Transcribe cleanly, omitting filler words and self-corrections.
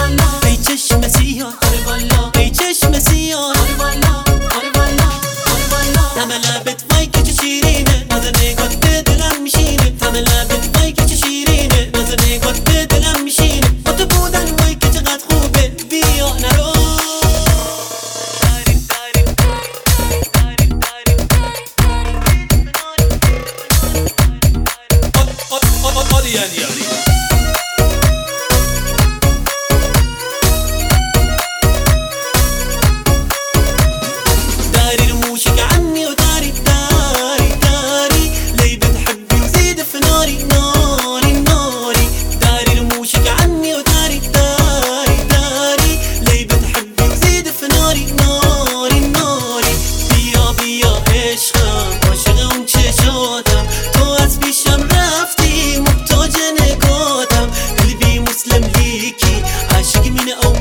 ای چشم سیاه ای چشم سیاه طعم لبت وای که چه شیرینه ناز نگات به دلم میشینه طعم لبت وای که چه شیرینه ناز نگات به دلم میشینه با تو بودن وای که چقدر خوبه بیا نرو داري رموشك عني وداري داري ليه بتحبي وزيد في ناري ناري داري رموشك عني وداري ليه بتحبي وزيد في ناري بیا عشقم عاشق اون چشاتم تو از پیشم رفتی محتاج نگاتم قلبی مسلم لیکی عاشق من